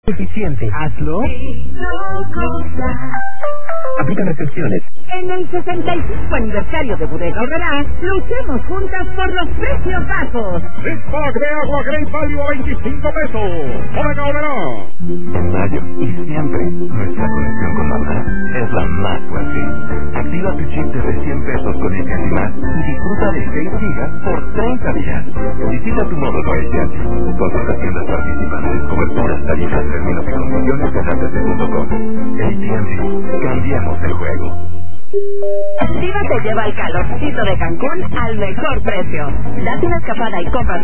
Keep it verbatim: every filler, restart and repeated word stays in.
Eficiente. Hazlo. Aplican restricciones. En el sesenta y cinco aniversario de Bodega Aurrerá, luchemos juntas por los precios bajos. Six-pack de agua Great Value a veinticinco pesos. Bodega Aurrerá. En mayo y siempre, nuestra conexión con mamá es la más fuerte. Activa tu chip de cien pesos con A T and T más y disfruta de seis gigas por treinta días. Visita tu módulo A T and T. Consulta tiendas participantes, coberturas, tarifas, términos y condiciones en A T T punto com. A T and T. Cambiamos el juego. Viva te lleva el calorcito de Cancún al mejor precio. Date una escapada y compra